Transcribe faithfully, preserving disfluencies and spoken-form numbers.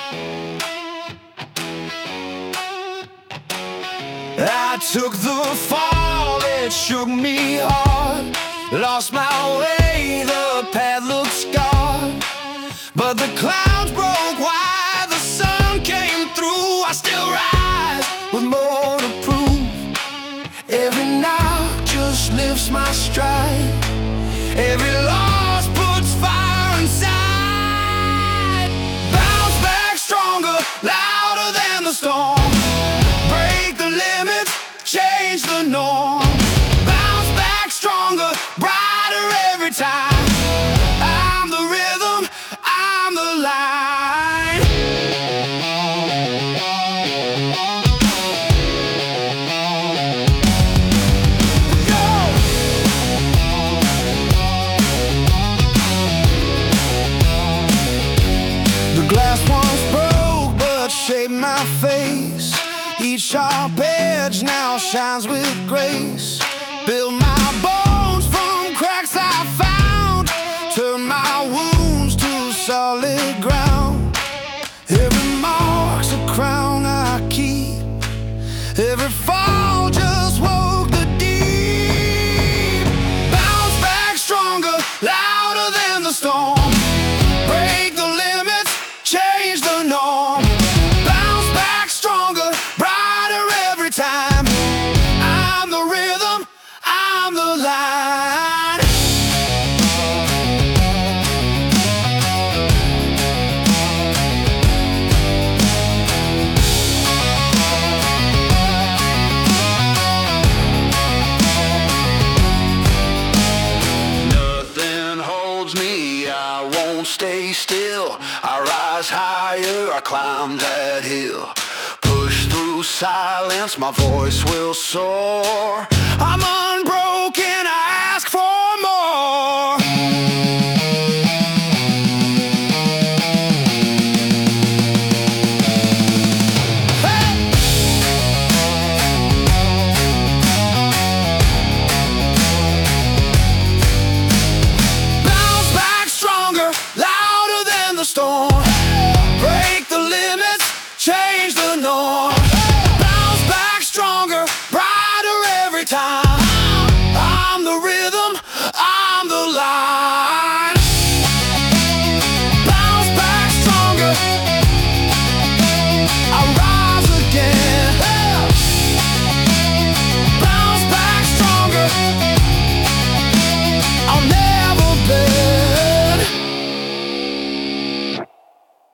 I took the fall, it shook me hard. Lost my way, the path looked scarred. But the clouds broke wide, the sun came through. I still rise with more to prove. Every knock just lifts my stride. Every loss puts fire inside. Bounce back stronger, louder than the storm. Break the limits, change the norm. Bounce back stronger, brighter every time. I'm the rhythm, I'm the line. Go! The glass once broke but shaped my face. Each sharp edge now shines with grace. Build my bones from cracks I found. Turn my wounds to solid ground. Every mark's a crown I keep. Every fall just woke the deep. Bounce back stronger, louder than the storm. Break the limits, change the norm. Bounce back stronger, brighter every time. I'm the rhythm, I'm the line. Nothing holds me, I won't stay still. I rise higher, I climb that hill. Push through silence, my voice will soar. I'm